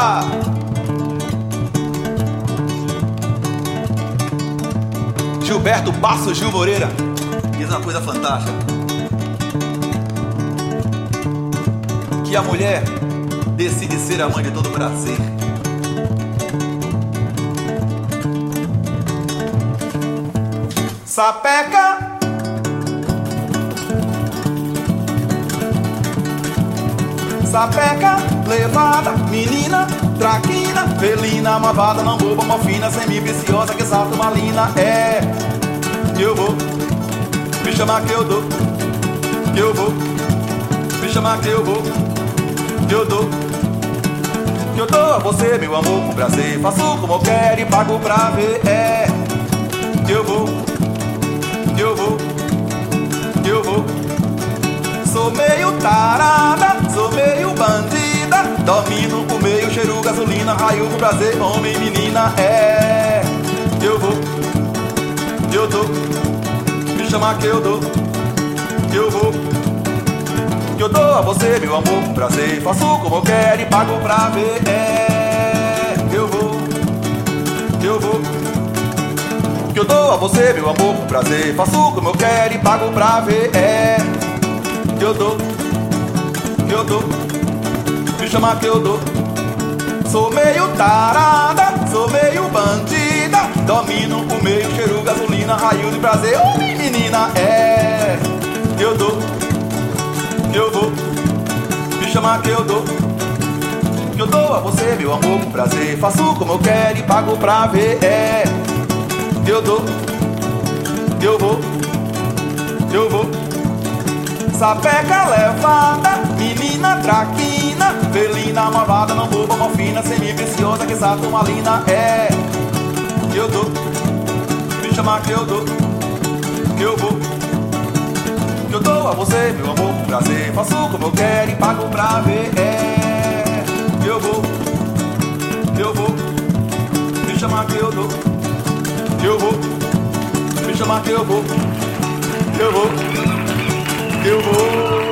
Oba! Gilberto Basso Gil Moreira diz uma coisa fantástica: que a mulher decide ser a mãe de todo prazer. Sapeca, sapeca, levada, menina, traquina, felina, malvada, não boba, malfina, semi-viciosa, que salta malina. É, eu vou, me chamar que eu dou, que eu vou, me chamar que eu vou, que eu dou, que eu dou a você, meu amor, com prazer. Faço como eu quero e pago pra ver. É, que eu vou, que eu vou, que eu vou. Sou meio tarada, sou meio bandida, domino o meio, cheiro gasolina, raio do prazer, homem e menina. É, que eu vou, que eu dou, me chamar que eu dou, que eu vou, que eu dou a você, meu amor, com prazer. Faço como eu quero e pago pra ver. É, que eu vou, que eu vou, que eu dou a você, meu amor, com prazer. Faço como eu quero e pago pra ver. É, que eu dou, me chamar que eu dou. Sou meio tarada, sou meio bandida, domino o meio, cheiro gasolina, raio de prazer, homem menina. É, que eu dou, que eu vou, me chamar que eu dou, que eu dou a você, meu amor, com prazer. Faço como eu quero e pago pra ver. É, que eu dou, que eu vou, que eu vou. Sapeca levada, menina traquina, felina, malvada, não boba, malfina, semi-viciosa, que salta malina. É, que eu dou, me chamar que eu dou, que eu vou, que eu dou a você, meu amor, com prazer. Faço como eu quero e pago pra ver. É, que eu vou, que eu vou, me chamar que eu dou, que eu vou, me chamar que eu vou, que eu vou, que eu vou.